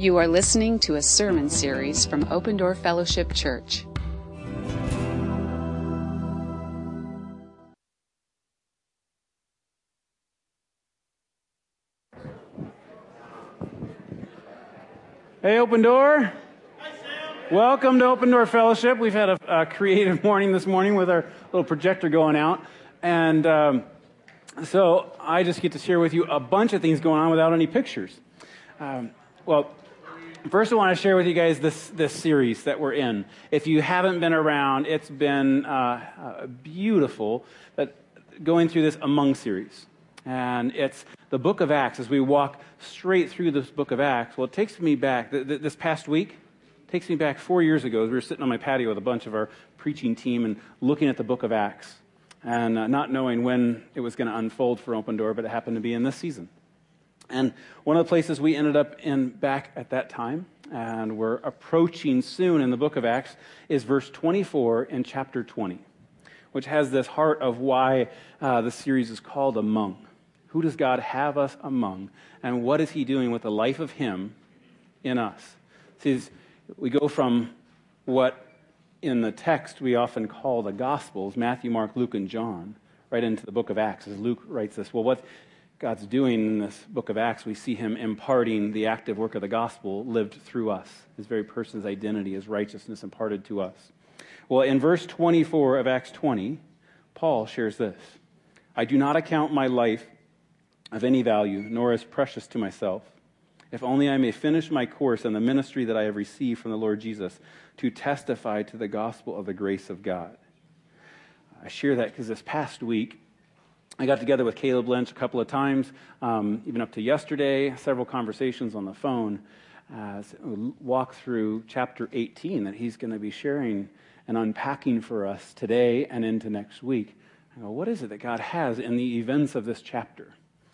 You are listening to a sermon series from Open Door Fellowship Church. Hey, Open Door. Hi, Sam. Welcome to Open Door Fellowship. We've had a creative morning this morning with our little projector going out. And so I just get to share with you a bunch of things going on without any pictures. First I want to share with you guys this series that we're in. If you haven't been around, it's been beautiful going through this Among series. And it's the book of Acts. As we walk straight through this book of Acts, well, it takes me back, this past week, takes me back 4 years ago as we were sitting on my patio with a bunch of our preaching team and looking at the book of Acts and not knowing when it was going to unfold for Open Door, but it happened to be in this season. And one of the places we ended up in back at that time, and we're approaching soon in the book of Acts, is verse 24 in chapter 20, which has this heart of why the series is called Among. Who does God have us among? And what is he doing with the life of him in us? See, we go from what in the text we often call the Gospels, Matthew, Mark, Luke, and John, right into the book of Acts as Luke writes this. Well, what God's doing in this book of Acts, we see him imparting the active work of the gospel lived through us. His very person's identity, his righteousness imparted to us. Well, in verse 24 of Acts 20, Paul shares this. I do not account my life of any value, nor as precious to myself, if only I may finish my course in the ministry that I have received from the Lord Jesus to testify to the gospel of the grace of God. I share that because this past week, I got together with Caleb Lynch a couple of times, even up to yesterday, several conversations on the phone, as we walk through chapter 18 that he's going to be sharing and unpacking for us today and into next week. I go, what is it that God has in the events of this chapter?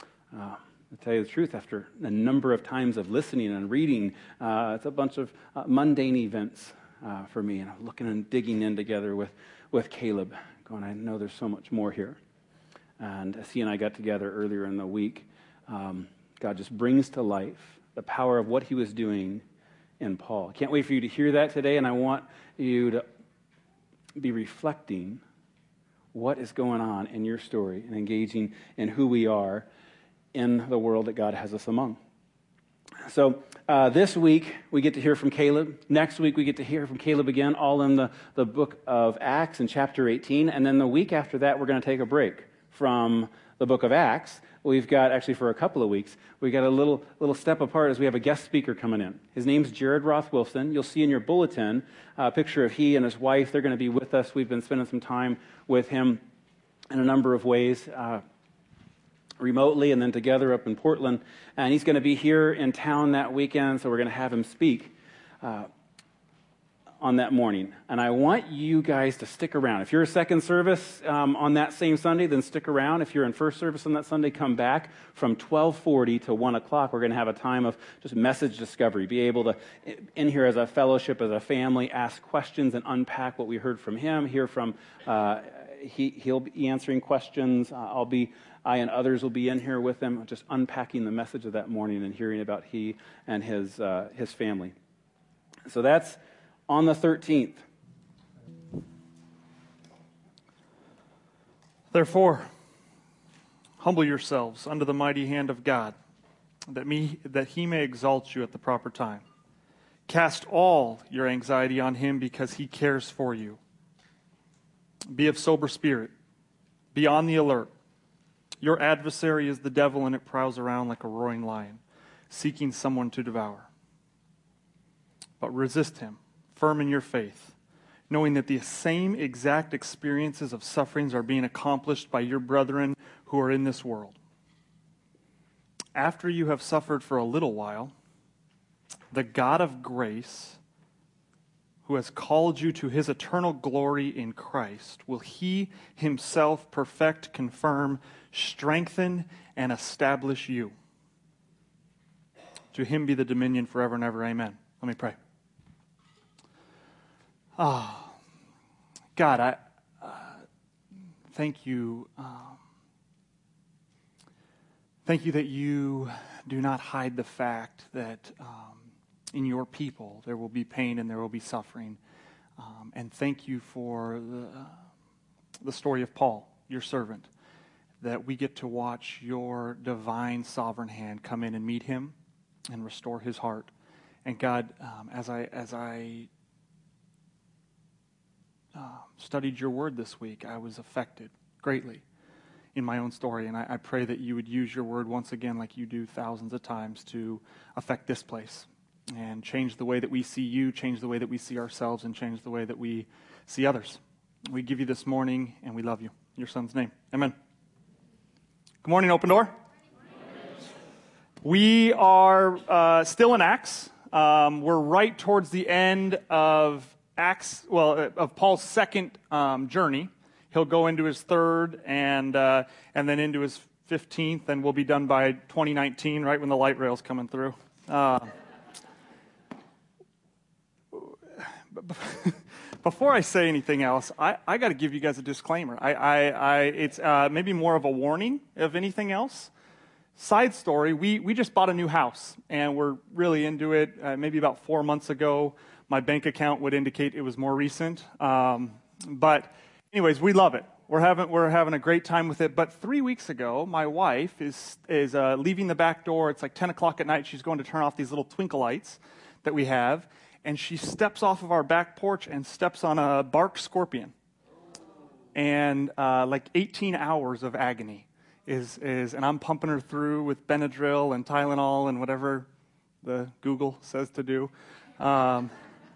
To tell you the truth, after a number of times of listening and reading, it's a bunch of mundane events for me. And I'm looking and digging in together with Caleb, going, I know there's so much more here. And as he and I got together earlier in the week, God just brings to life the power of what he was doing in Paul. I can't wait for you to hear that today, and I want you to be reflecting what is going on in your story and engaging in who we are in the world that God has us among. So this week, we get to hear from Caleb. Next week, we get to hear from Caleb again, all in the book of Acts in chapter 18. And then the week after that, we're going to take a break from the book of Acts. We've got, actually for a couple of weeks, we've got a little step apart as we have a guest speaker coming in. His name's Jared Roth Wilson. You'll see in your bulletin a picture of he and his wife. They're going to be with us. We've been spending some time with him in a number of ways, remotely and then together up in Portland. And he's going to be here in town that weekend, so we're going to have him speak on that morning. And I want you guys to stick around. If you're a second service on that same Sunday, then stick around. If you're in first service on that Sunday, come back from 12:40 to 1 o'clock. We're going to have a time of just message discovery. Be able to, in here as a fellowship, as a family, ask questions and unpack what we heard from him, hear from, he'll be answering questions. I and others will be in here with him, just unpacking the message of that morning and hearing about he and his family. So that's on the 13th. Therefore, humble yourselves under the mighty hand of God, that he may exalt you at the proper time. Cast all your anxiety on him because he cares for you. Be of sober spirit. Be on the alert. Your adversary is the devil, and it prowls around like a roaring lion, seeking someone to devour. But resist him, firm in your faith, knowing that the same exact experiences of sufferings are being accomplished by your brethren who are in this world. After you have suffered for a little while, the God of grace, who has called you to his eternal glory in Christ, will he himself perfect, confirm, strengthen, and establish you. To him be the dominion forever and ever. Amen. Let me pray. God, I thank you. Thank you that you do not hide the fact that in your people, there will be pain and there will be suffering. And thank you for the story of Paul, your servant, that we get to watch your divine sovereign hand come in and meet him and restore his heart. And God, as I studied your word this week, I was affected greatly in my own story. And I pray that you would use your word once again, like you do thousands of times, to affect this place and change the way that we see you, change the way that we see ourselves, and change the way that we see others. We give you this morning, and we love you. In your son's name, amen. Good morning, Open Door. We are still in Acts. We're right towards the end of Acts, of Paul's second journey. He'll go into his third and then into his 15th, and we'll be done by 2019, right when the light rail's coming through. Before I say anything else, I got to give you guys a disclaimer. It's maybe more of a warning of anything else. Side story, we just bought a new house, and we're really into it. Maybe about 4 months ago, my bank account would indicate it was more recent. But anyways, we love it. We're having a great time with it. But 3 weeks ago, my wife is leaving the back door. It's like 10 o'clock at night. She's going to turn off these little twinkle lights that we have. And she steps off of our back porch and steps on a bark scorpion. And like 18 hours of agony and I'm pumping her through with Benadryl and Tylenol and whatever the Google says to do. And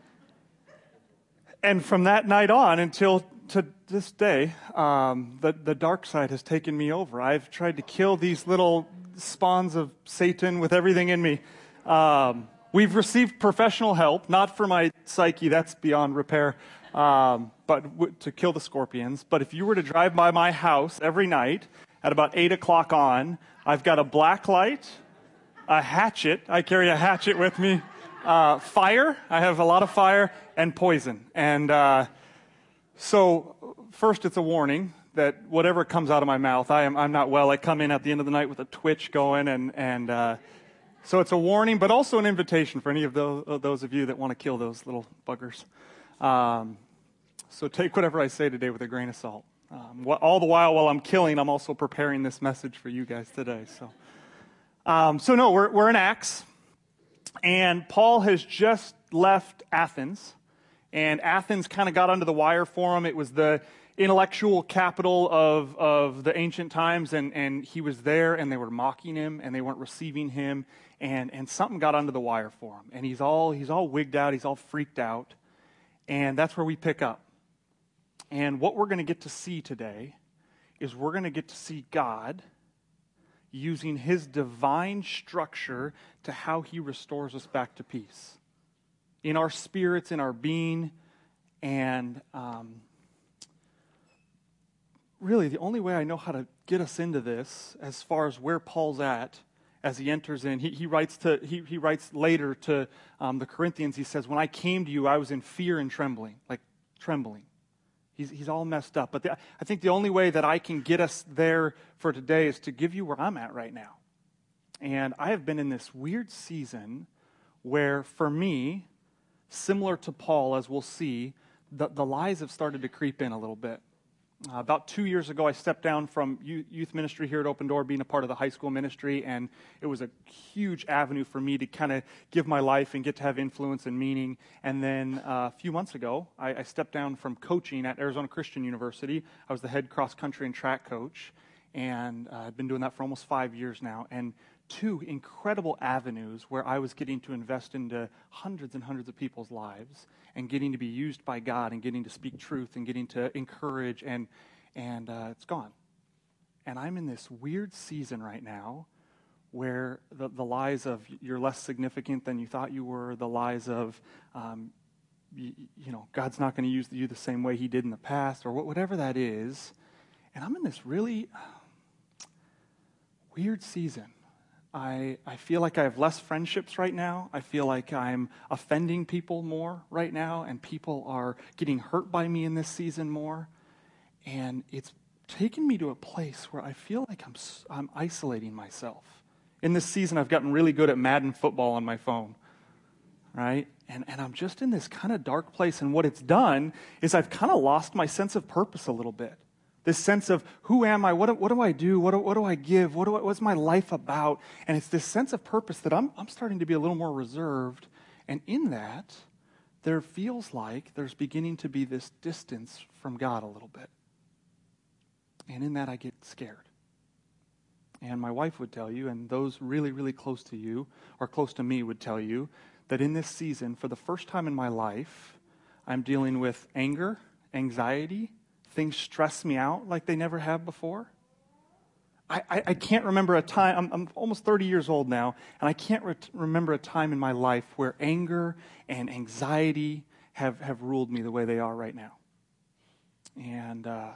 from that night on until to this day, the dark side has taken me over. I've tried to kill these little spawns of Satan with everything in me. We've received professional help, not for my psyche, that's beyond repair, but to kill the scorpions. But if you were to drive by my house every night at about 8 o'clock on, I've got a black light, a hatchet, I carry a hatchet with me, fire, I have a lot of fire, and poison. And so first it's a warning that whatever comes out of my mouth, I'm not well. I come in at the end of the night with a twitch going, and so it's a warning, but also an invitation for any of those of you that want to kill those little buggers. So take whatever I say today with a grain of salt. All the while I'm killing, I'm also preparing this message for you guys today. So no, we're in Acts, and Paul has just left Athens, and Athens kind of got under the wire for him. It was the intellectual capital of the ancient times, and he was there, and they were mocking him, and they weren't receiving him, and something got under the wire for him, and he's all wigged out, he's all freaked out, and that's where we pick up. And what we're going to get to see today is we're going to get to see God using his divine structure to how he restores us back to peace in our spirits, in our being, and really the only way I know how to get us into this, as far as where Paul's at as he enters in, he writes later to the Corinthians. He says, "When I came to you, I was in fear and trembling." He's all messed up. But I think the only way that I can get us there for today is to give you where I'm at right now. And I have been in this weird season where, for me, similar to Paul, as we'll see, the lies have started to creep in a little bit. About 2 years ago, I stepped down from youth ministry here at Open Door, being a part of the high school ministry, and it was a huge avenue for me to kind of give my life and get to have influence and meaning. And then a few months ago, I stepped down from coaching at Arizona Christian University. I was the head cross-country and track coach, and I've been doing that for almost 5 years now. And 2 incredible avenues where I was getting to invest into hundreds and hundreds of people's lives, and getting to be used by God, and getting to speak truth, and getting to encourage, and it's gone. And I'm in this weird season right now where the lies of you're less significant than you thought you were, the lies of God's not going to use you the same way he did in the past, or whatever that is. And I'm in this really weird season. I feel like I have less friendships right now. I feel like I'm offending people more right now, and people are getting hurt by me in this season more. And it's taken me to a place where I feel like I'm isolating myself. In this season, I've gotten really good at Madden football on my phone. right? And I'm just in this kind of dark place. And what it's done is I've kind of lost my sense of purpose a little bit. This sense of who am I? What do I do? What do I give? What's my life about? And it's this sense of purpose that I'm starting to be a little more reserved. And in that, there feels like there's beginning to be this distance from God a little bit. And in that, I get scared. And my wife would tell you, and those really, really close to you, or close to me would tell you, that in this season, for the first time in my life, I'm dealing with anger, anxiety. Things stress me out like they never have before. I can't remember a time, I'm almost 30 years old now, and I can't remember a time in my life where anger and anxiety have ruled me the way they are right now. And I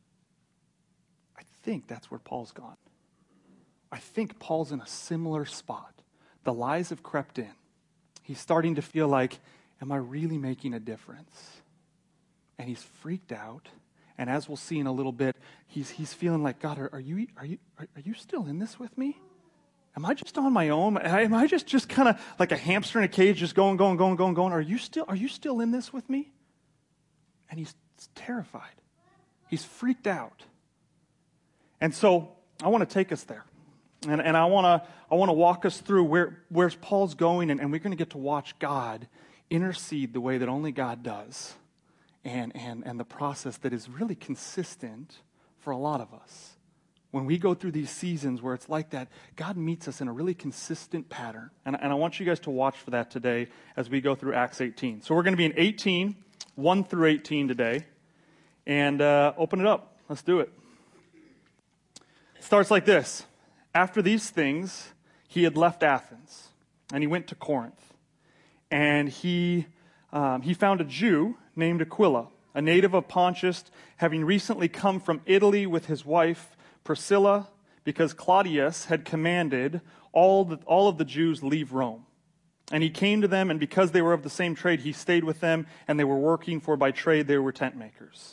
think that's where Paul's gone. I think Paul's in a similar spot. The lies have crept in. He's starting to feel like, am I really making a difference? And he's freaked out. And as we'll see in a little bit, he's feeling like, God, are you still in this with me? Am I just on my own? Am I just kind of like a hamster in a cage, just going? Are you still in this with me? And he's terrified. He's freaked out. And so I want to take us there. And I want to walk us through where's Paul's going, and we're going to get to watch God intercede the way that only God does. And the process that is really consistent for a lot of us. When we go through these seasons where it's like that, God meets us in a really consistent pattern. And I want you guys to watch for that today as we go through Acts 18. So we're going to be in 18, 1 through 18 today. And open it up. Let's do it. It starts like this. After these things, he had left Athens, and he went to Corinth. And he found a Jew named Aquila, a native of Pontus, having recently come from Italy with his wife Priscilla, because Claudius had commanded all of the Jews leave Rome. And he came to them, and because they were of the same trade, he stayed with them, and they were working, for by trade they were tent makers.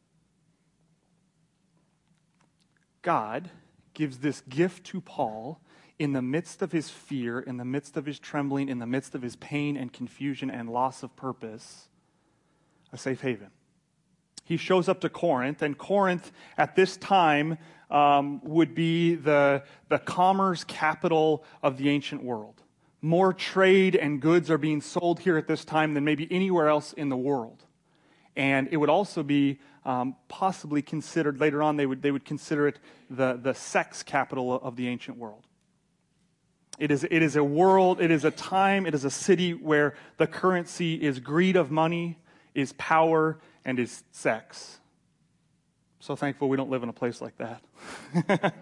God gives this gift to Paul in the midst of his fear, in the midst of his trembling, in the midst of his pain and confusion and loss of purpose, a safe haven. He shows up to Corinth, and Corinth at this time would be the commerce capital of the ancient world. More trade and goods are being sold here at this time than maybe anywhere else in the world. And it would also be possibly considered, later on they would consider it the sex capital of the ancient world. It is a world, it is a time, it is a city where the currency is greed of money, is power, and is sex. So thankful we don't live in a place like that.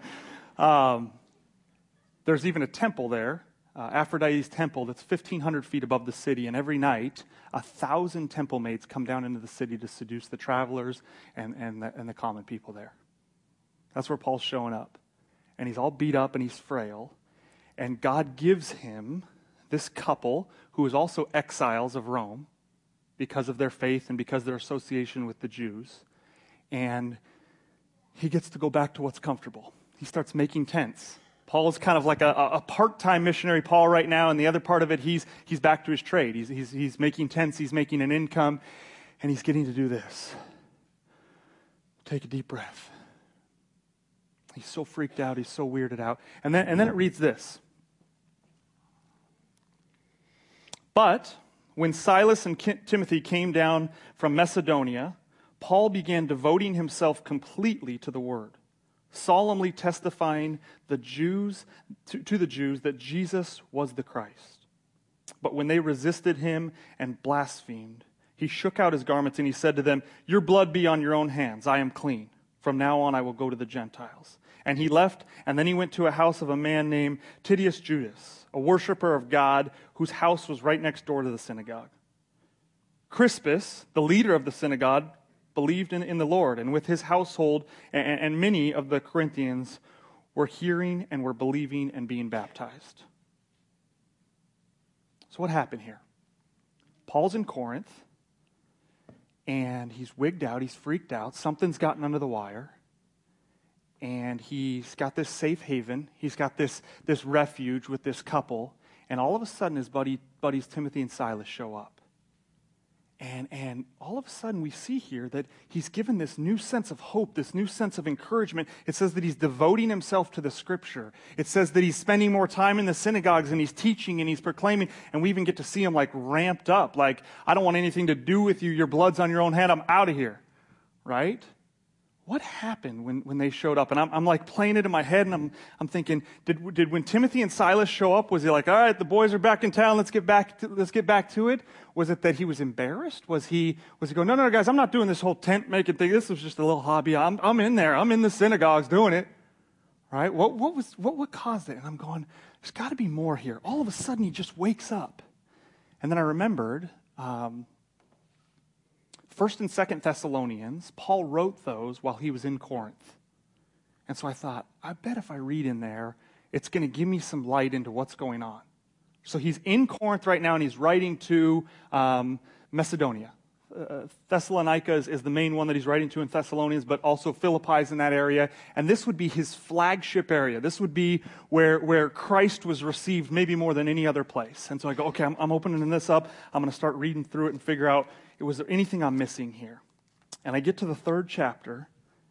There's even a temple there, Aphrodite's temple, that's 1,500 feet above the city, and every night 1,000 temple maids come down into the city to seduce the travelers and the common people there. That's where Paul's showing up. And he's all beat up and he's frail. And God gives him this couple who is also exiles of Rome because of their faith and because of their association with the Jews. And he gets to go back to what's comfortable. He starts making tents. Paul's kind of like a part-time missionary Paul right now, and the other part of it, he's back to his trade. He's making tents, he's making an income, and he's getting to do this. Take a deep breath. He's so freaked out, he's so weirded out. And then it reads this. But when Silas and Timothy came down from Macedonia, Paul began devoting himself completely to the word, solemnly testifying to the Jews that Jesus was the Christ. But when they resisted him and blasphemed, he shook out his garments and he said to them, "Your blood be on your own hands. I am clean. From now on I will go to the Gentiles." And he left, and then he went to a house of a man named Titius Judas, a worshiper of God, whose house was right next door to the synagogue. Crispus, the leader of the synagogue, believed in the Lord, and with his household, and many of the Corinthians were hearing and were believing and being baptized. So what happened here? Paul's in Corinth, and he's wigged out, he's freaked out, something's gotten under the wire, and he's got this safe haven, he's got this refuge with this couple, And all of a sudden, his buddies Timothy and Silas show up. And all of a sudden we see here that he's given this new sense of hope, this new sense of encouragement. It says that he's devoting himself to the Scripture. It says that he's spending more time in the synagogues and he's teaching and he's proclaiming. And we even get to see him like ramped up. Like, I don't want anything to do with you. Your blood's on your own head. I'm out of here. Right? What happened when they showed up? And I'm like playing it in my head, and I'm thinking, did when Timothy and Silas show up, was he like, all right, the boys are back in town, let's get back to it? Was it that he was embarrassed? Was he going, no, guys, I'm not doing this whole tent making thing. This was just a little hobby. I'm in there. I'm in the synagogues doing it. Right? What caused it? And I'm going, there's got to be more here. All of a sudden, he just wakes up. And then I remembered 1st and 2nd Thessalonians, Paul wrote those while he was in Corinth. And so I thought, I bet if I read in there, it's going to give me some light into what's going on. So he's in Corinth right now, and he's writing to Macedonia. Thessalonica is the main one that he's writing to in Thessalonians, but also Philippi is in that area. And this would be his flagship area. This would be where Christ was received maybe more than any other place. And so I go, okay, I'm opening this up. I'm going to start reading through it and figure out, was there anything I'm missing here? And I get to the 3rd chapter.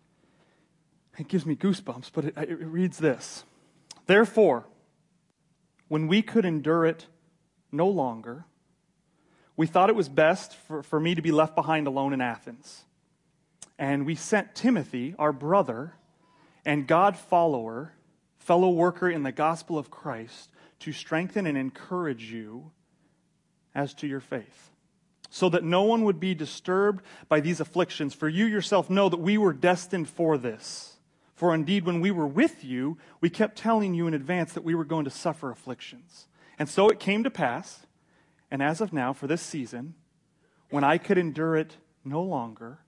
It gives me goosebumps, but it reads this. Therefore, when we could endure it no longer, we thought it was best for me to be left behind alone in Athens. And we sent Timothy, our brother and God follower, fellow worker in the gospel of Christ, to strengthen and encourage you as to your faith, so that no one would be disturbed by these afflictions. For you yourself know that we were destined for this. For indeed, when we were with you, we kept telling you in advance that we were going to suffer afflictions. And so it came to pass, and as of now, for this season, when I could endure it no longer,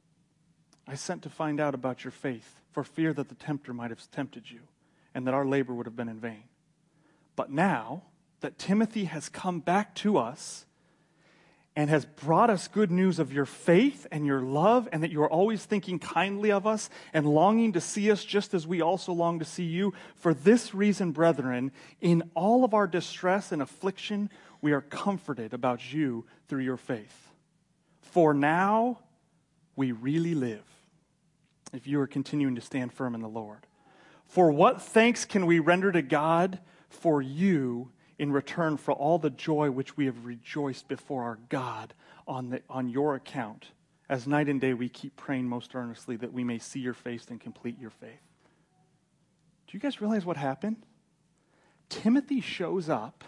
I sent to find out about your faith, for fear that the tempter might have tempted you, and that our labor would have been in vain. But now that Timothy has come back to us, and has brought us good news of your faith and your love, and that you are always thinking kindly of us and longing to see us just as we also long to see you. For this reason, brethren, in all of our distress and affliction, we are comforted about you through your faith. For now we really live, if you are continuing to stand firm in the Lord. For what thanks can we render to God for you in return for all the joy which we have rejoiced before our God on your account, as night and day we keep praying most earnestly that we may see your face and complete your faith. Do you guys realize what happened? Timothy shows up,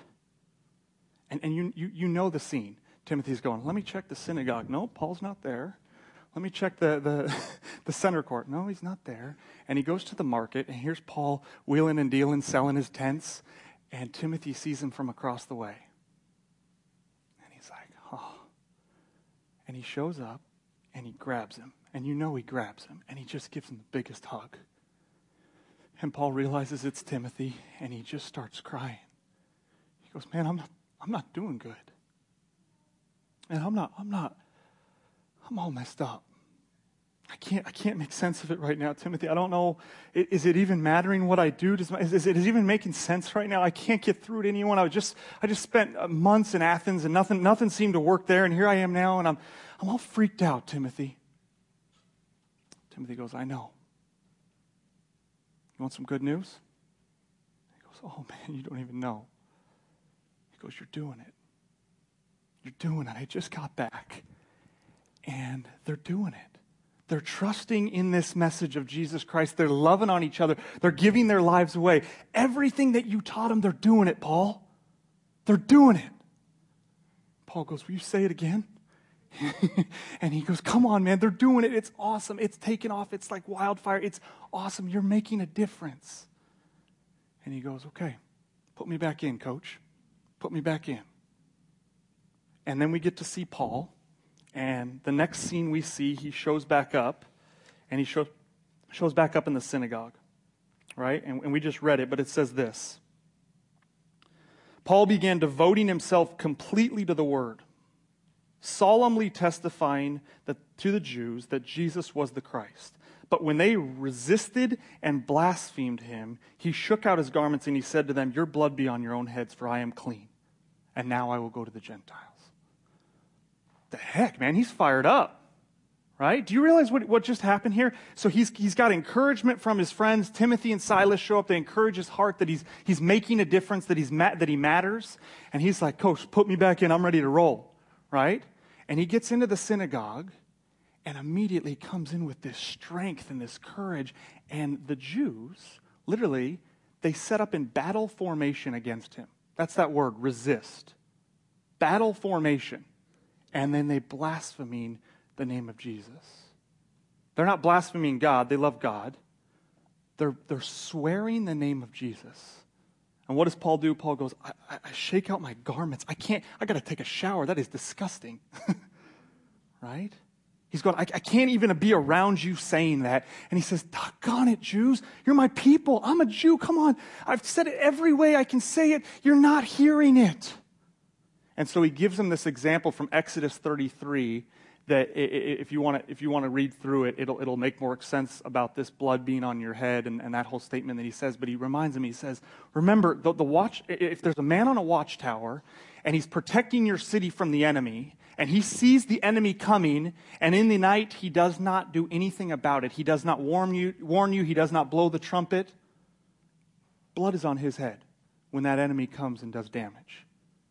and you know the scene. Timothy's going, let me check the synagogue. No, Paul's not there. Let me check the center court. No, he's not there. And he goes to the market, and here's Paul wheeling and dealing, selling his tents. And Timothy sees him from across the way. And he's like, oh. And he shows up, and he grabs him. And you know he grabs him. And he just gives him the biggest hug. And Paul realizes it's Timothy, and he just starts crying. He goes, man, I'm not doing good. And I'm all messed up. I can't make sense of it right now, Timothy. I don't know. Is it even mattering what I do? Is it even making sense right now? I can't get through to anyone. I just spent months in Athens, and nothing seemed to work there. And here I am now, and I'm all freaked out, Timothy. Timothy goes, I know. You want some good news? He goes, oh man, you don't even know. He goes, you're doing it. You're doing it. I just got back, and they're doing it. They're trusting in this message of Jesus Christ. They're loving on each other. They're giving their lives away. Everything that you taught them, they're doing it, Paul. They're doing it. Paul goes, will you say it again? And he goes, come on, man. They're doing it. It's awesome. It's taken off. It's like wildfire. It's awesome. You're making a difference. And he goes, okay, put me back in, coach. Put me back in. And then we get to see Paul. And the next scene we see, he shows back up, and he shows back up in the synagogue, right? And we just read it, but it says this. Paul began devoting himself completely to the word, solemnly testifying to the Jews that Jesus was the Christ. But when they resisted and blasphemed him, he shook out his garments and he said to them, your blood be on your own heads, for I am clean. And now I will go to the Gentiles. The heck, man, he's fired up. Right? Do you realize what just happened here? So he's got encouragement from his friends. Timothy and Silas show up. They encourage his heart that he's making a difference, that he matters. And he's like, Coach, put me back in. I'm ready to roll. Right? And he gets into the synagogue and immediately comes in with this strength and this courage. And the Jews, literally, they set up in battle formation against him. That's that word, resist. Battle formation. And then they blaspheme the name of Jesus. They're not blaspheming God. They love God. They're swearing the name of Jesus. And what does Paul do? Paul goes, I shake out my garments. I got to take a shower. That is disgusting. Right? He's going, I can't even be around you saying that. And he says, doggone it, Jews. You're my people. I'm a Jew. Come on. I've said it every way I can say it. You're not hearing it. And so he gives them this example from Exodus 33 that if you want to read through it, it'll make more sense about this blood being on your head and that whole statement that he says. But he reminds them, he says, remember, the watch. If there's a man on a watchtower and he's protecting your city from the enemy, and he sees the enemy coming, and in the night he does not do anything about it. He does not warn you. He does not blow the trumpet. Blood is on his head when that enemy comes and does damage.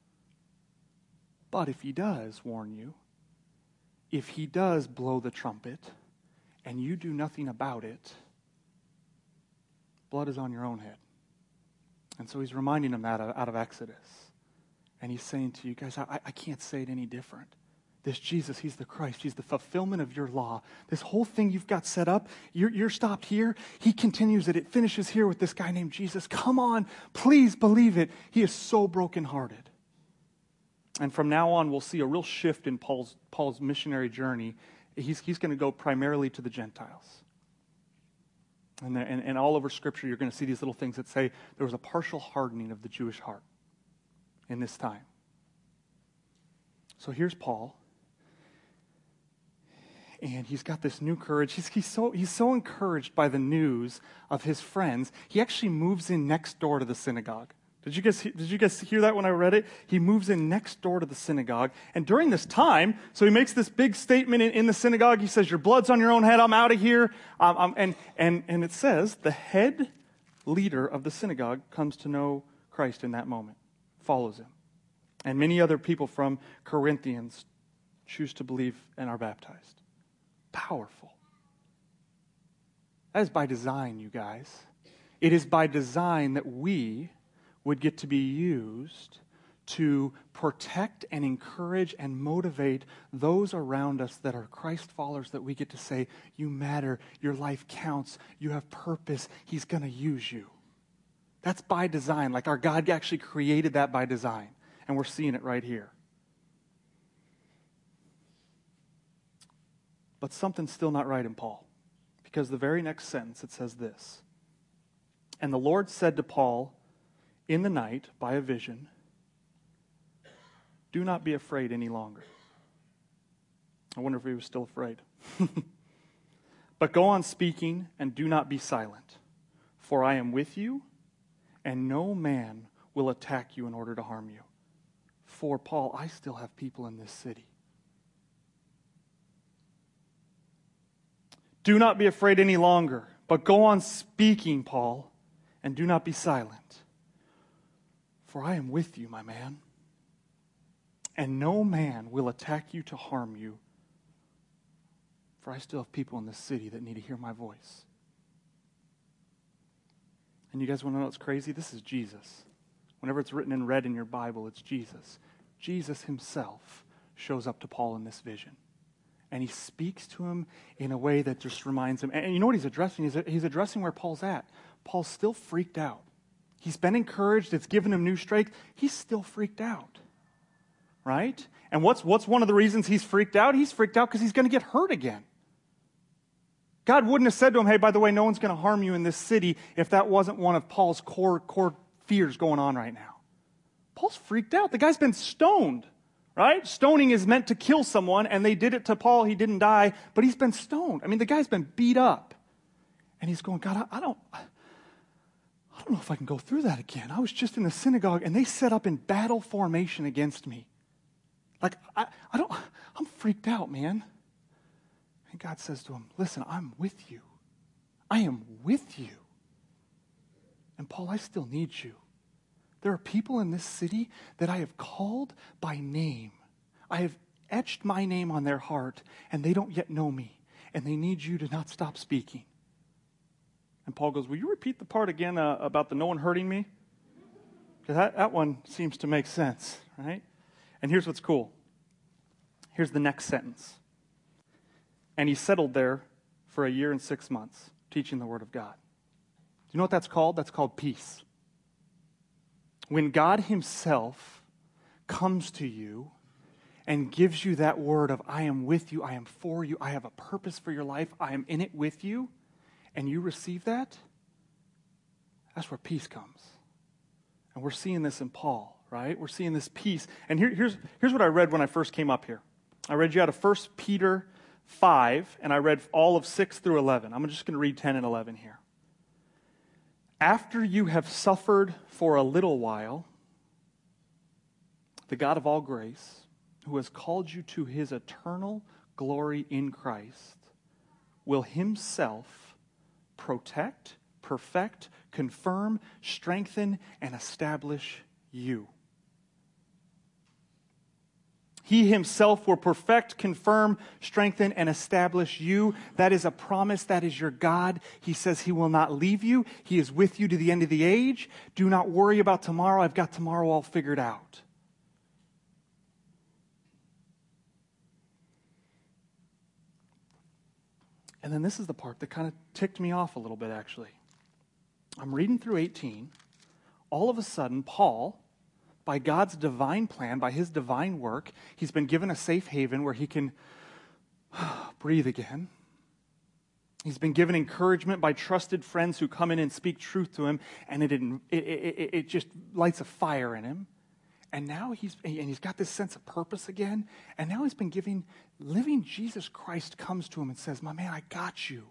But if he does warn you, if he does blow the trumpet and you do nothing about it, blood is on your own head. And so he's reminding them that out of Exodus. And he's saying to you guys, I can't say it any different. This Jesus, he's the Christ. He's the fulfillment of your law. This whole thing you've got set up, you're stopped here. He continues it. It finishes here with this guy named Jesus. Come on, please believe it. He is so brokenhearted. And from now on, we'll see a real shift in Paul's missionary journey. He's going to go primarily to the Gentiles. And all over Scripture, you're going to see these little things that say there was a partial hardening of the Jewish heart in this time. So here's Paul. And he's got this new courage. He's so encouraged by the news of his friends, he actually moves in next door to the synagogue. Did you guys hear that when I read it? He moves in next door to the synagogue. And during this time, so he makes this big statement in the synagogue. He says, your blood's on your own head. I'm out of here. And it says the head leader of the synagogue comes to know Christ in that moment, follows him. And many other people from Corinthians choose to believe and are baptized. Powerful. That is by design, you guys. It is by design that we would get to be used to protect and encourage and motivate those around us that are Christ followers, that we get to say, you matter, your life counts, you have purpose, he's going to use you. That's by design. Like our God actually created that by design. And we're seeing it right here. But something's still not right in Paul. Because the very next sentence, it says this. And the Lord said to Paul in the night by a vision, do not be afraid any longer. I wonder if he was still afraid. But go on speaking and do not be silent. For I am with you, and no man will attack you in order to harm you. For Paul, I still have people in this city. Do not be afraid any longer, but go on speaking, Paul, and do not be silent. For I am with you, my man. And no man will attack you to harm you. For I still have people in this city that need to hear my voice. And you guys want to know what's crazy? This is Jesus. Whenever it's written in red in your Bible, it's Jesus. Jesus himself shows up to Paul in this vision. And he speaks to him in a way that just reminds him. And you know what he's addressing? He's addressing where Paul's at. Paul's still freaked out. He's been encouraged. It's given him new strength. He's still freaked out. Right? And what's one of the reasons he's freaked out? He's freaked out because he's going to get hurt again. God wouldn't have said to him, hey, by the way, no one's going to harm you in this city if that wasn't one of Paul's core fears going on right now. Paul's freaked out. The guy's been stoned. Right? Stoning is meant to kill someone, and they did it to Paul. He didn't die, but he's been stoned. I mean, the guy's been beat up. And he's going, God, I don't know if I can go through that again. I was just in the synagogue, and they set up in battle formation against me. Like, I'm freaked out, man. And God says to him, listen, I'm with you. I am with you. And Paul, I still need you. There are people in this city that I have called by name. I have etched my name on their heart, and they don't yet know me. And they need you to not stop speaking. And Paul goes, will you repeat the part again about the no one hurting me? Because that one seems to make sense, right? And here's what's cool. Here's the next sentence. And he settled there for 1 year and 6 months, teaching the word of God. Do you know what that's called? That's called peace. When God himself comes to you and gives you that word of, I am with you, I am for you, I have a purpose for your life, I am in it with you, and you receive that, that's where peace comes. And we're seeing this in Paul, right? We're seeing this peace. And here's what I read when I first came up here. I read you out of 1 Peter 5, and I read all of 6 through 11. I'm just going to read 10 and 11 here. After you have suffered for a little while, the God of all grace, who has called you to his eternal glory in Christ, will himself protect, perfect, confirm, strengthen, and establish you. He himself will perfect, confirm, strengthen, and establish you. That is a promise. That is your God. He says he will not leave you. He is with you to the end of the age. Do not worry about tomorrow. I've got tomorrow all figured out. And then this is the part that kind of ticked me off a little bit, actually. I'm reading through 18. All of a sudden, Paul, by God's divine plan, by his divine work, he's been given a safe haven where he can breathe again. He's been given encouragement by trusted friends who come in and speak truth to him, and it just lights a fire in him. And now he's got this sense of purpose again. And now he's been living Jesus Christ comes to him and says, my man, I got you.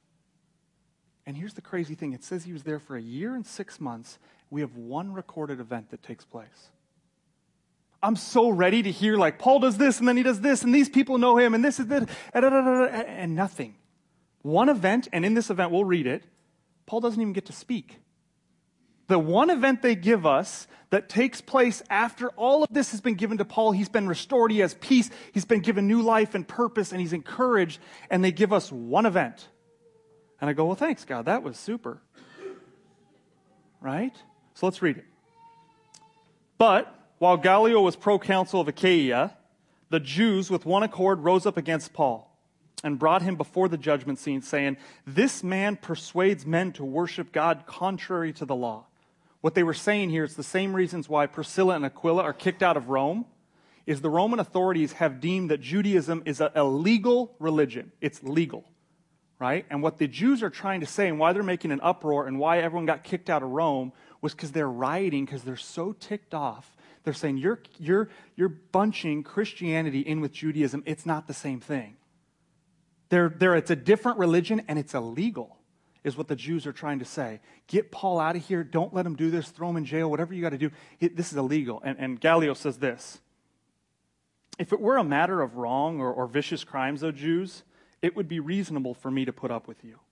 And here's the crazy thing. It says he was there for 1 year and 6 months. We have one recorded event that takes place. I'm so ready to hear, like, Paul does this, and then he does this, and these people know him, and this is that, and nothing. One event, and in this event, we'll read it, Paul doesn't even get to speak. The one event they give us that takes place after all of this has been given to Paul, he's been restored, he has peace, he's been given new life and purpose, and he's encouraged, and they give us one event. And I go, well, thanks, God, that was super. Right? So let's read it. But while Gallio was proconsul of Achaia, the Jews with one accord rose up against Paul and brought him before the judgment scene, saying, this man persuades men to worship God contrary to the law. What they were saying here is the same reasons why Priscilla and Aquila are kicked out of Rome, is the Roman authorities have deemed that Judaism is a legal religion. It's legal. Right? And what the Jews are trying to say and why they're making an uproar and why everyone got kicked out of Rome was because they're rioting, because they're so ticked off. They're saying, you're bunching Christianity in with Judaism. It's not the same thing. It's a different religion and it's illegal, is what the Jews are trying to say. Get Paul out of here. Don't let him do this. Throw him in jail. Whatever you got to do. This is illegal. And Gallio says this. If it were a matter of wrong or vicious crimes, O Jews, it would be reasonable for me to put up with you.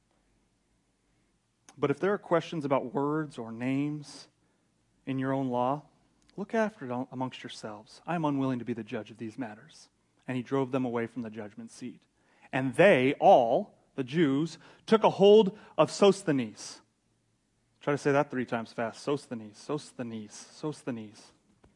But if there are questions about words or names in your own law, look after it amongst yourselves. I am unwilling to be the judge of these matters. And he drove them away from the judgment seat. And they, all, the Jews, took a hold of Sosthenes. Try to say that 3 times fast. Sosthenes.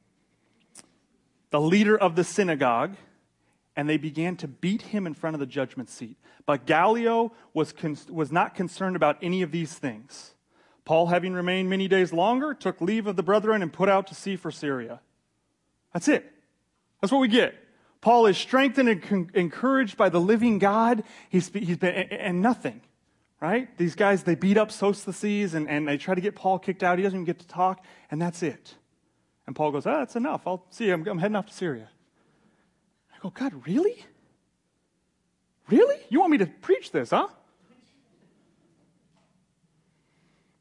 The leader of the synagogue, and they began to beat him in front of the judgment seat. But Gallio was not concerned about any of these things. Paul, having remained many days longer, took leave of the brethren and put out to sea for Syria. That's it. That's what we get. Paul is strengthened and encouraged by the living God. He's been, and nothing, right? These guys, they beat up Sosthenes and they try to get Paul kicked out. He doesn't even get to talk, and that's it. And Paul goes, that's enough. I'll see you. I'm heading off to Syria. I go, God, really? Really? You want me to preach this, huh?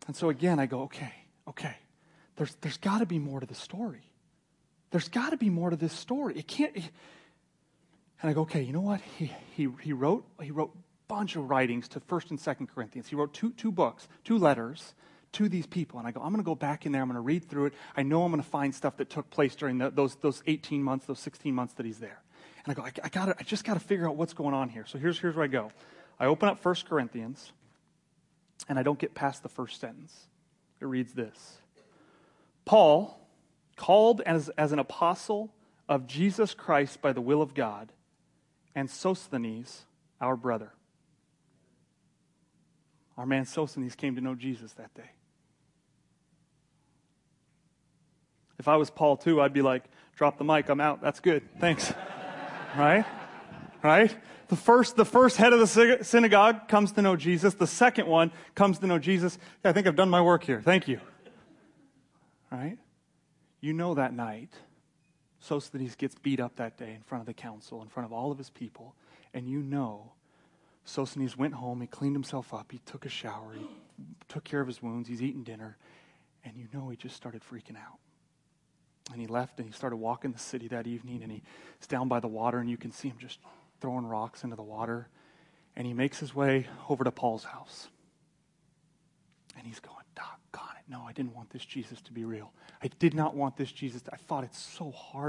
And so again, I go, okay, there's got to be more to the story. There's got to be more to this story. It can't. And I go, okay, you know what? He wrote a bunch of writings to 1st and 2nd Corinthians. He wrote two books, 2 letters to these people. And I go, I'm going to go back in there. I'm going to read through it. I know I'm going to find stuff that took place during those 18 months, those 16 months that he's there. And I go, I just got to figure out what's going on here. So here's where I go. I open up 1 Corinthians, and I don't get past the first sentence. It reads this: Paul, called as an apostle of Jesus Christ by the will of God, and Sosthenes, our brother. Our man Sosthenes came to know Jesus that day. If I was Paul too, I'd be like, drop the mic, I'm out. That's good. Thanks. Right? The first head of the synagogue comes to know Jesus. The second one comes to know Jesus. I think I've done my work here. Thank you. Right? You know that night, Sosthenes gets beat up that day in front of the council, in front of all of his people. And you know Sosthenes went home, he cleaned himself up, he took a shower, he took care of his wounds, he's eating dinner. And you know he just started freaking out. And he left and he started walking the city that evening, and he's down by the water, and you can see him just throwing rocks into the water. And he makes his way over to Paul's house. And he's going, doggone it, no, I didn't want this Jesus to be real. I did not want this Jesus. I thought it's so hard.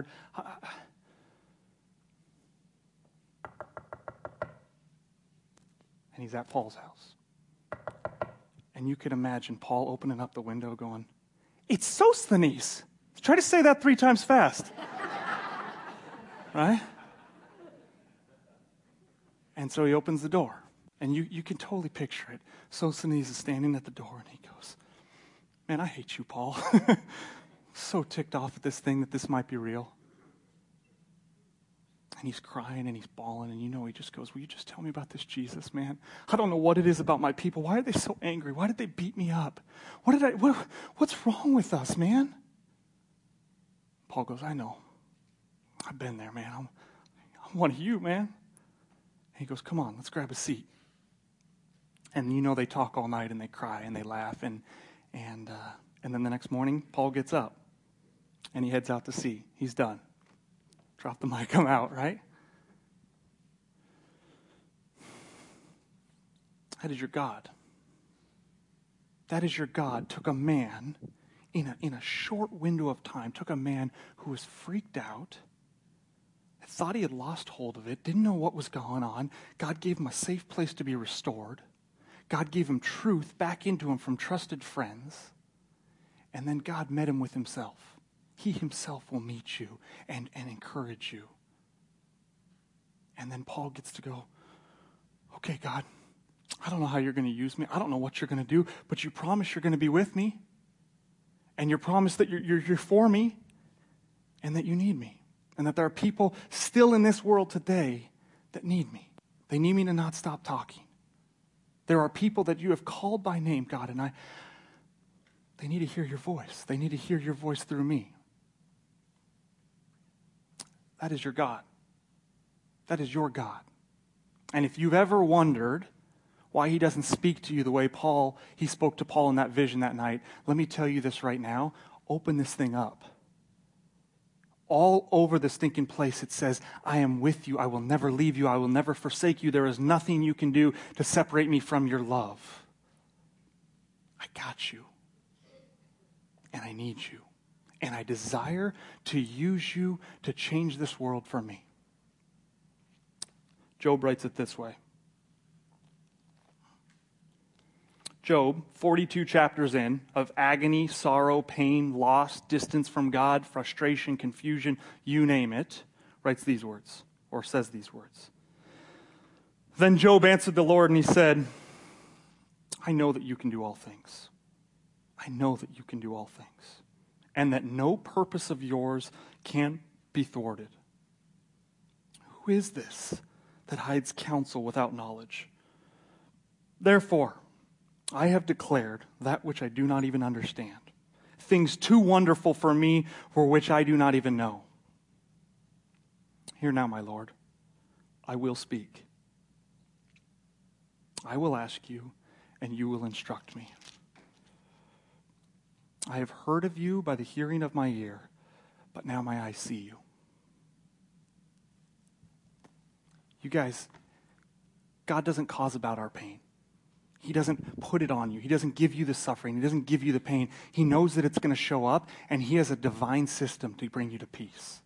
And he's at Paul's house. And you could imagine Paul opening up the window going, it's Sosthenes. Try to say that 3 times fast. Right? And so he opens the door. And you can totally picture it. Sosthenes is standing at the door, and he goes, man, I hate you, Paul. So ticked off at this thing that this might be real. And he's crying and he's bawling, and you know he just goes, will you just tell me about this Jesus, man? I don't know what it is about my people. Why are they so angry? Why did they beat me up? What's wrong with us, man? Paul goes, I know. I've been there, man. I'm one of you, man. And he goes, come on, let's grab a seat. And you know they talk all night and they cry and they laugh. And then the next morning, Paul gets up and he heads out to sea. He's done. Drop the mic, I'm out, right? That is your God. That is your God. Took a man in a short window of time, took a man who was freaked out, thought he had lost hold of it, didn't know what was going on. God gave him a safe place to be restored. God gave him truth back into him from trusted friends. And then God met him with himself. He himself will meet you and encourage you. And then Paul gets to go, okay, God, I don't know how you're going to use me. I don't know what you're going to do, but you promise you're going to be with me. And you promise that you're for me and that you need me. And that there are people still in this world today that need me. They need me to not stop talking. There are people that you have called by name, God, and they need to hear your voice. They need to hear your voice through me. That is your God. That is your God. And if you've ever wondered why he doesn't speak to you the way he spoke to Paul in that vision that night, let me tell you this right now. Open this thing up. All over the stinking place it says, I am with you. I will never leave you. I will never forsake you. There is nothing you can do to separate me from your love. I got you. And I need you. And I desire to use you to change this world for me. Job writes it this way. Job, 42 chapters in, of agony, sorrow, pain, loss, distance from God, frustration, confusion, you name it, writes these words, or says these words. Then Job answered the Lord and he said, I know that you can do all things. I know that you can do all things. And that no purpose of yours can be thwarted. Who is this that hides counsel without knowledge? Therefore, I have declared that which I do not even understand, things too wonderful for me for which I do not even know. Hear now, my Lord, I will speak. I will ask you, and you will instruct me. I have heard of you by the hearing of my ear, but now my eyes see you. You guys, God doesn't cause about our pain. He doesn't put it on you. He doesn't give you the suffering. He doesn't give you the pain. He knows that it's going to show up, and he has a divine system to bring you to peace.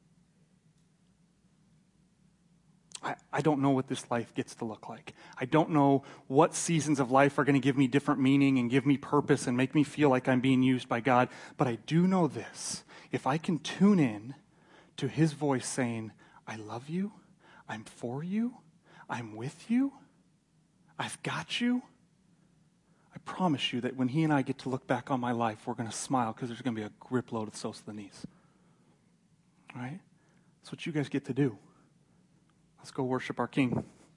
I don't know what this life gets to look like. I don't know what seasons of life are going to give me different meaning and give me purpose and make me feel like I'm being used by God. But I do know this. If I can tune in to his voice saying, I love you, I'm for you, I'm with you, I've got you, I promise you that when he and I get to look back on my life, we're going to smile because there's going to be a grip load of Sosthenes. All right? That's what you guys get to do. Let's go worship our King.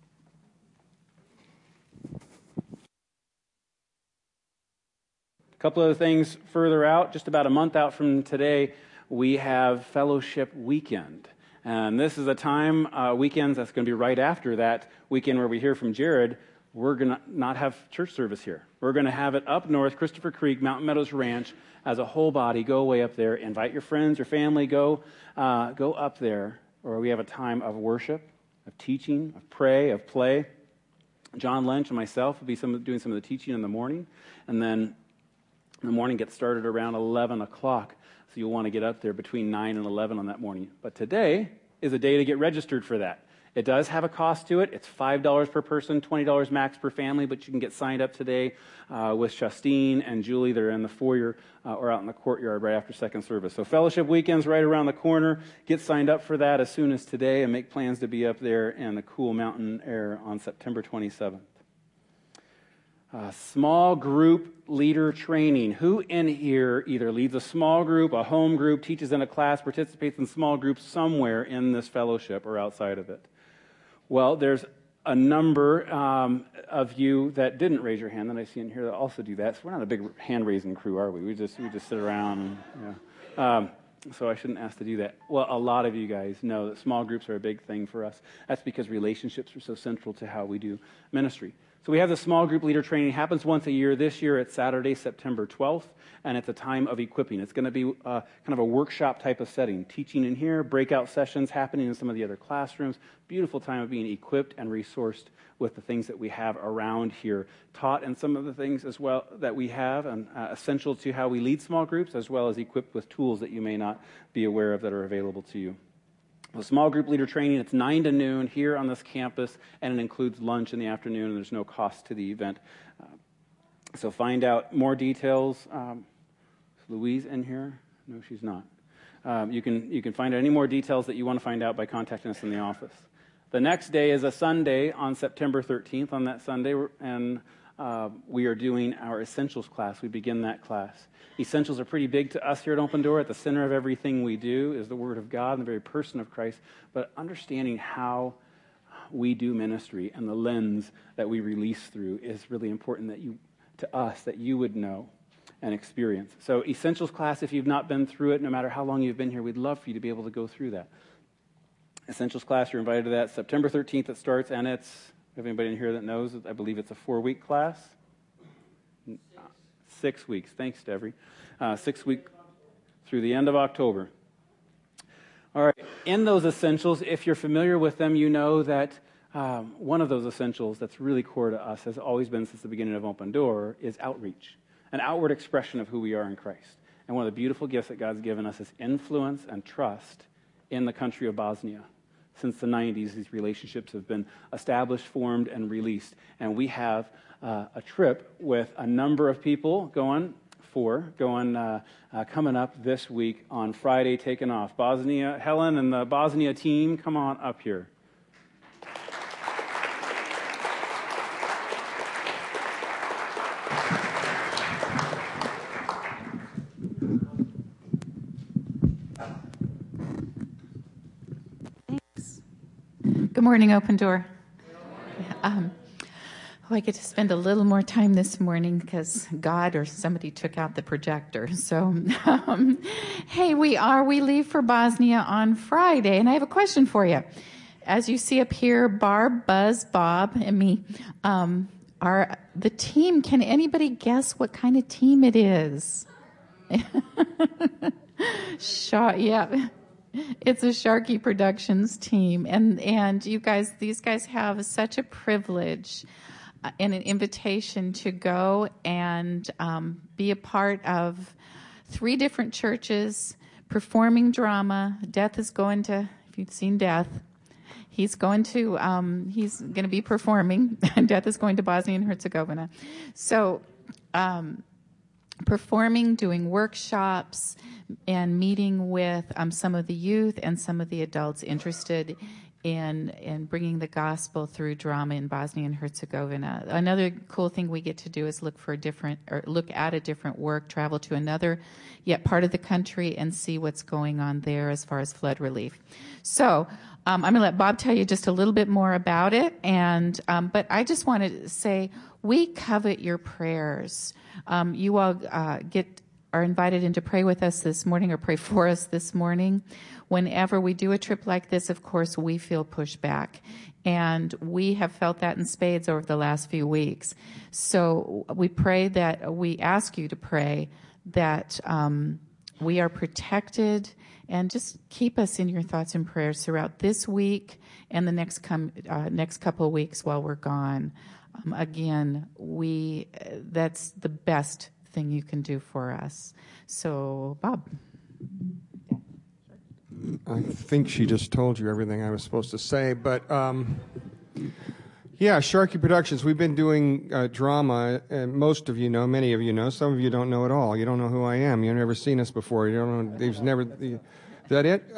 A couple other things further out, just about a month out from today, we have Fellowship Weekend. And this is a time, weekends, that's going to be right after that weekend where we hear from Jared. We're going to not have church service here. We're going to have it up north, Christopher Creek, Mountain Meadows Ranch, as a whole body. Go way up there. Invite your friends, your family. Go up there, where we have a time of worship, of teaching, of pray, of play. John Lynch and myself will be doing some of the teaching in the morning. And then the morning gets started around 11 o'clock. So you'll want to get up there between 9 and 11 on that morning. But today is a day to get registered for that. It does have a cost to it. It's $5 per person, $20 max per family, but you can get signed up today with Justine and Julie. They're in the foyer or out in the courtyard right after second service. So Fellowship Weekend's right around the corner. Get signed up for that as soon as today and make plans to be up there in the cool mountain air on September 27th. Small group leader training. Who in here either leads a small group, a home group, teaches in a class, participates in small groups somewhere in this fellowship or outside of it? Well, there's a number of you that didn't raise your hand that I see in here that also do that. So we're not a big hand-raising crew, are we? We just sit around. And, so I shouldn't ask to do that. Well, a lot of you guys know that small groups are a big thing for us. That's because relationships are so central to how we do ministry. So we have the small group leader training. It happens once a year. This year it's Saturday, September 12th, and it's a time of equipping. It's going to be kind of a workshop type of setting. Teaching in here, breakout sessions happening in some of the other classrooms. Beautiful time of being equipped and resourced with the things that we have around here. Taught in some of the things as well that we have, and essential to how we lead small groups, as well as equipped with tools that you may not be aware of that are available to you. The small group leader training, it's 9 to noon here on this campus, and it includes lunch in the afternoon, and there's no cost to the event. So find out more details. Is Louise in here? No, she's not. You can find out any more details that you want to find out by contacting us in the office. The next day is a Sunday on September 13th. On that Sunday, and we are doing our Essentials class. We begin that class. Essentials are pretty big to us here at Open Door. At the center of everything we do is the Word of God and the very person of Christ. But understanding how we do ministry and the lens that we release through is really important to us, that you would know and experience. So Essentials class, if you've not been through it, no matter how long you've been here, we'd love for you to be able to go through that. Essentials class, you're invited to that. September 13th it starts, and it's, if anybody in here that knows, I believe it's a 4-week class. 6 weeks. Thanks, Devery. 6 weeks through the end of October. All right. In those essentials, if you're familiar with them, you know that one of those essentials that's really core to us, has always been since the beginning of Open Door, is outreach, an outward expression of who we are in Christ. And one of the beautiful gifts that God's given us is influence and trust in the country of Bosnia. Since the 90s, these relationships have been established, formed, and released. And we have a trip with a number of people coming up this week on Friday, taking off. Bosnia, Helen and the Bosnia team, come on up here. Good morning, Open Door. I get to spend a little more time this morning because God or somebody took out the projector. So, hey, we leave for Bosnia on Friday, and I have a question for you. As you see up here, Barb, Buzz, Bob, and me are the team. Can anybody guess what kind of team it is? Yeah. It's a Sharkey Productions team. And you guys, these guys have such a privilege and an invitation to go and be a part of 3 different churches performing drama. Death is going to, if you've seen Death, he's going to be performing. Death is going to Bosnia and Herzegovina. So, performing, doing workshops, and meeting with some of the youth and some of the adults interested in bringing the gospel through drama in Bosnia and Herzegovina. Another cool thing we get to do is look at a different work, travel to another yet part of the country, and see what's going on there as far as flood relief. So I'm going to let Bob tell you just a little bit more about it, but I just want to say we covet your prayers. You all are invited in to pray with us this morning or pray for us this morning. Whenever we do a trip like this, of course, we feel pushback. And we have felt that in spades over the last few weeks. So we ask you to pray that we are protected, and just keep us in your thoughts and prayers throughout this week and the next couple of weeks while we're gone. Again, that's the best thing you can do for us. So, Bob. I think she just told you everything I was supposed to say, but Sharkey Productions, we've been doing drama, and most of you know, many of you know, some of you don't know at all. You don't know who I am. You've never seen us before. You don't know, there's never, is that it?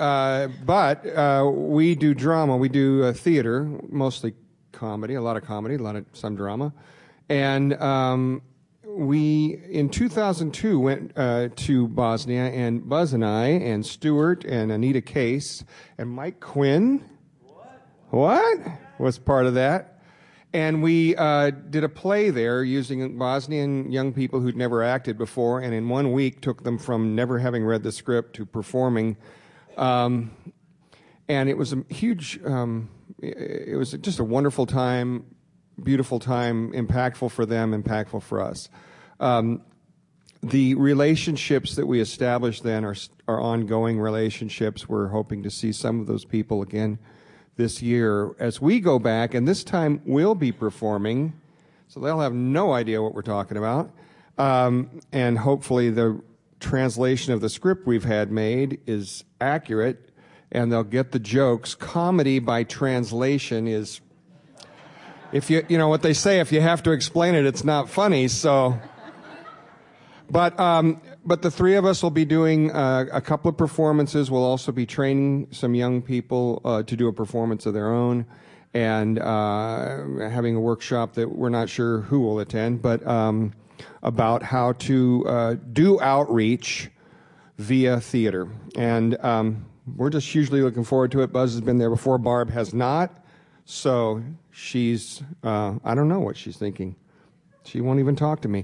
But we do drama, we do theater, mostly comedy, some drama, and we, in 2002, went to Bosnia, and Buzz and I, and Stuart, and Anita Case, and Mike Quinn. What? Was part of that. And we did a play there using Bosnian young people who'd never acted before, and in 1 week took them from never having read the script to performing. And it was a huge, it was just a wonderful time, beautiful time, impactful for them, impactful for us. The relationships that we established then are ongoing relationships. We're hoping to see some of those people again this year as we go back, and this time we'll be performing, so they'll have no idea what we're talking about. And hopefully the translation of the script we've had made is accurate, and they'll get the jokes. Comedy by translation is, if you know what they say, if you have to explain it, it's not funny. So, but the 3 of us will be doing a couple of performances. We'll also be training some young people to do a performance of their own, and having a workshop that we're not sure who will attend, but about how to do outreach via theater. And we're just hugely looking forward to it. Buzz has been there before. Barb has not. So she's, I don't know what she's thinking. She won't even talk to me.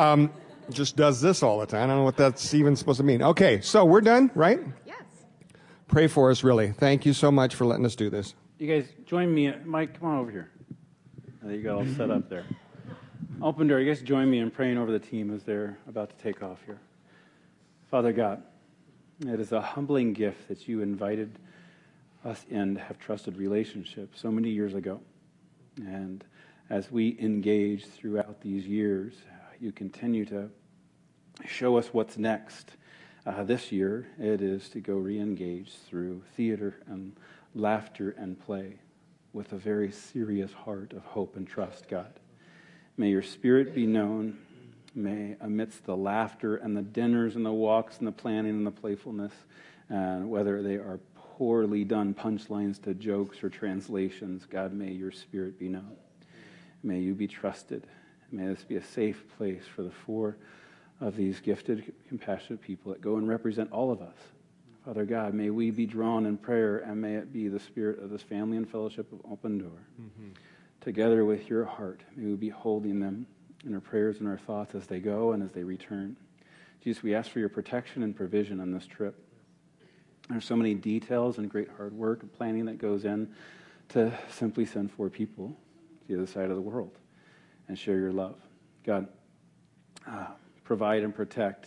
Just does this all the time. I don't know what that's even supposed to mean. Okay, so we're done, right? Yes. Pray for us, really. Thank you so much for letting us do this. You guys join me. Mike, come on over here. There you go, all set up there. Open door, you guys join me in praying over the team as they're about to take off here. Father God, it is a humbling gift that you invited us in to have trusted relationships so many years ago. And as we engage throughout these years, you continue to show us what's next. This year, it is to go re-engage through theater and laughter and play with a very serious heart of hope and trust, God. May your spirit be known. May, amidst the laughter and the dinners and the walks and the planning and the playfulness, whether they are poorly done punchlines to jokes or translations, God, may your spirit be known. May you be trusted. May this be a safe place for the 4 of these gifted, compassionate people that go and represent all of us. Father God, may we be drawn in prayer, and may it be the spirit of this family and fellowship of Open Door. Mm-hmm. Together with your heart, may we be holding them in our prayers and our thoughts as they go and as they return. Jesus, we ask for your protection and provision on this trip. There's so many details and great hard work and planning that goes in to simply send 4 people to the other side of the world and share your love. God, provide and protect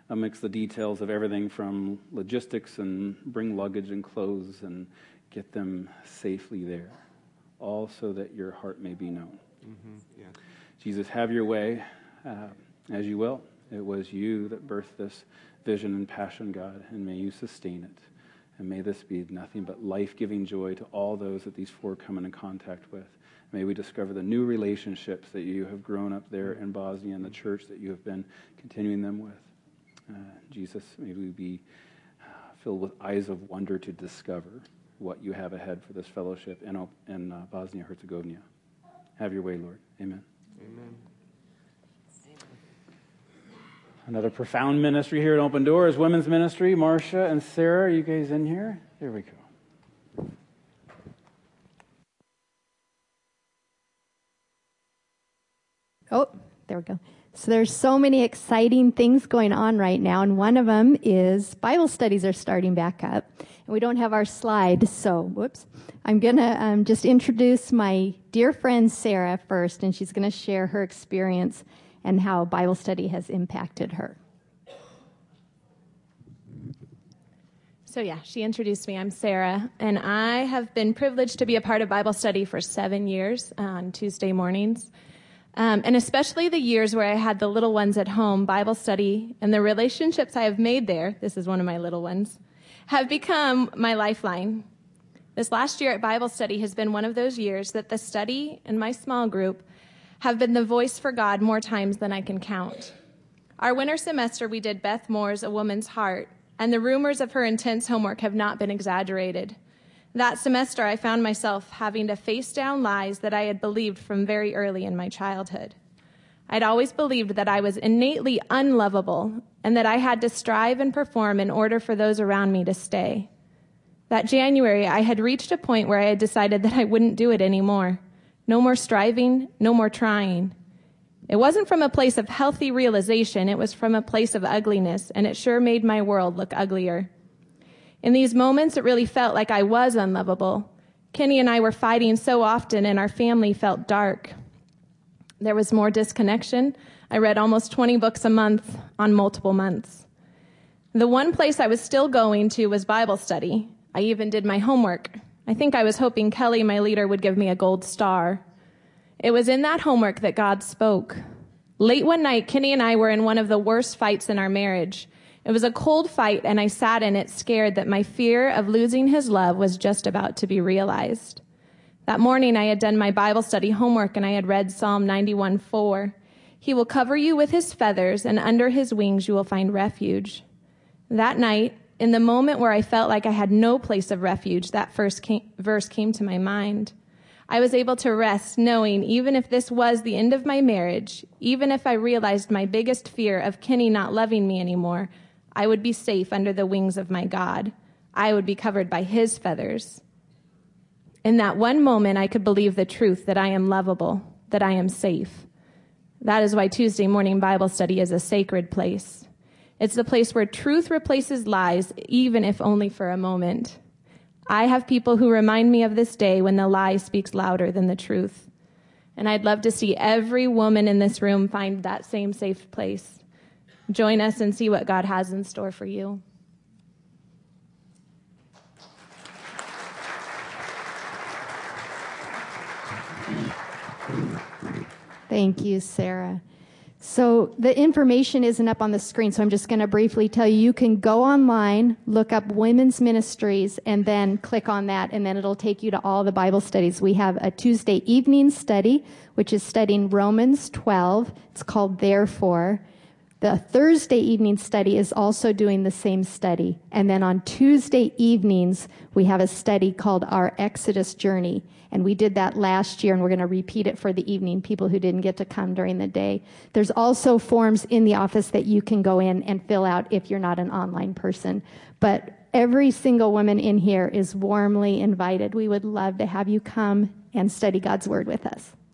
amidst the details of everything from logistics and bring luggage and clothes and get them safely there, all so that your heart may be known. Yeah. Jesus, have your way as you will. It was you that birthed this vision and passion, God, and may you sustain it. And may this be nothing but life-giving joy to all those that these four come into contact with. May we discover the new relationships that you have grown up there in Bosnia and the church that you have been continuing them with. Jesus, may we be filled with eyes of wonder to discover what you have ahead for this fellowship in Bosnia-Herzegovina. Have your way, Lord. Amen. Amen. Another profound ministry here at Open Door is women's ministry. Marcia and Sarah, are you guys in here? There we go. Oh, there we go. So there's so many exciting things going on right now, and one of them is Bible studies are starting back up. And we don't have our slide, so whoops. I'm going to just introduce my dear friend Sarah first, and she's going to share her experience and how Bible study has impacted her. So yeah, she introduced me. I'm Sarah, and I have been privileged to be a part of Bible study for 7 years on Tuesday mornings. And especially the years where I had the little ones at home, Bible study and the relationships I have made there, this is one of my little ones, have become my lifeline. This last year at Bible study has been one of those years that the study and my small group have been the voice for God more times than I can count. Our winter semester, we did Beth Moore's A Woman's Heart, and the rumors of her intense homework have not been exaggerated. That semester, I found myself having to face down lies that I had believed from very early in my childhood. I'd always believed that I was innately unlovable and that I had to strive and perform in order for those around me to stay. That January, I had reached a point where I had decided that I wouldn't do it anymore. No more striving, no more trying. It wasn't from a place of healthy realization, it was from a place of ugliness, and it sure made my world look uglier. In these moments, it really felt like I was unlovable. Kenny and I were fighting so often, and our family felt dark. There was more disconnection. I read almost 20 books a month on multiple months. The one place I was still going to was Bible study. I even did my homework. I think I was hoping Kelly, my leader, would give me a gold star. It was in that homework that God spoke. Late one night, Kenny and I were in one of the worst fights in our marriage. It was a cold fight, and I sat in it scared that my fear of losing his love was just about to be realized. That morning, I had done my Bible study homework, and I had read Psalm 91:4. He will cover you with his feathers, and under his wings you will find refuge. That night, in the moment where I felt like I had no place of refuge, that verse came to my mind. I was able to rest knowing even if this was the end of my marriage, even if I realized my biggest fear of Kenny not loving me anymore, I would be safe under the wings of my God. I would be covered by his feathers. In that one moment, I could believe the truth that I am lovable, that I am safe. That is why Tuesday morning Bible study is a sacred place. It's the place where truth replaces lies, even if only for a moment. I have people who remind me of this day when the lie speaks louder than the truth. And I'd love to see every woman in this room find that same safe place. Join us and see what God has in store for you. Thank you, Sarah. So the information isn't up on the screen, so I'm just going to briefly tell you, you can go online, look up women's ministries, and then click on that, and then it'll take you to all the Bible studies. We have a Tuesday evening study, which is studying Romans 12. It's called Therefore. The Thursday evening study is also doing the same study. And then on Tuesday evenings, we have a study called Our Exodus Journey. And we did that last year, and we're going to repeat it for the evening, people who didn't get to come during the day. There's also forms in the office that you can go in and fill out if you're not an online person. But every single woman in here is warmly invited. We would love to have you come and study God's Word with us.